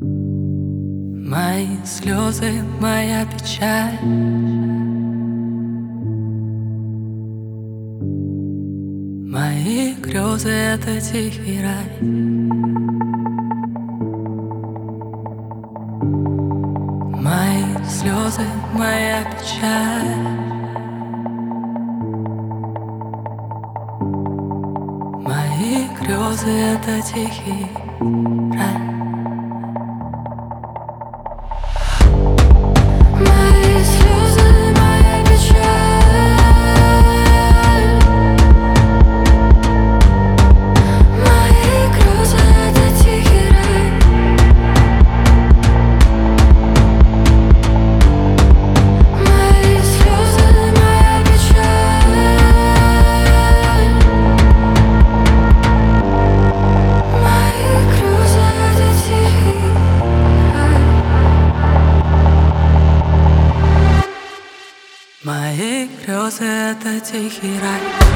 Мои слезы, моя печаль, мои грезы — это тихий рай. Мои слезы, моя печаль, мои грезы — это тихий рай. Мои грезы — это тихий рай.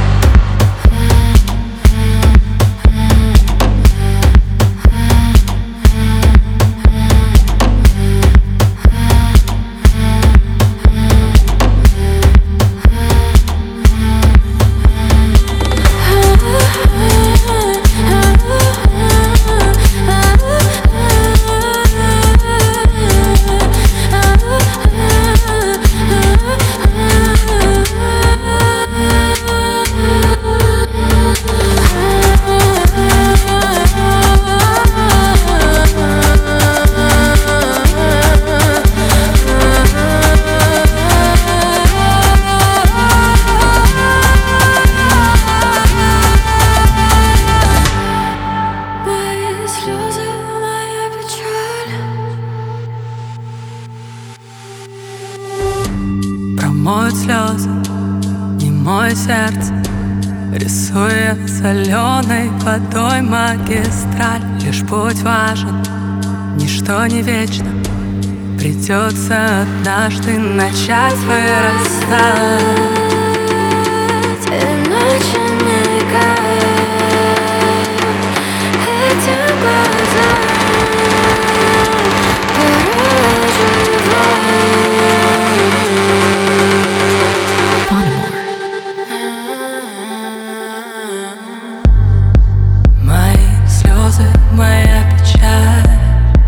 Промоют слезы, не мой сердце, рисуя соленой водой магистраль. Лишь путь важен, ничто не вечно. Придется однажды начать вырастать. Иначе мигают эти глаза. Моя печаль,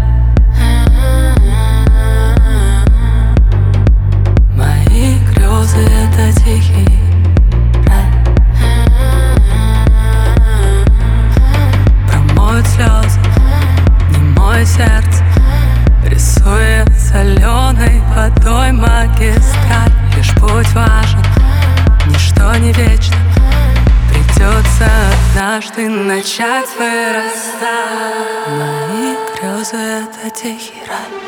мои грезы — это тихий рай. Промоют слезы, не мой сердце, рисуя соленой водой магистраль. Лишь путь важен, ничто не вечно. Придется однажды начать вырастать. Мои грезы — это тихий рай.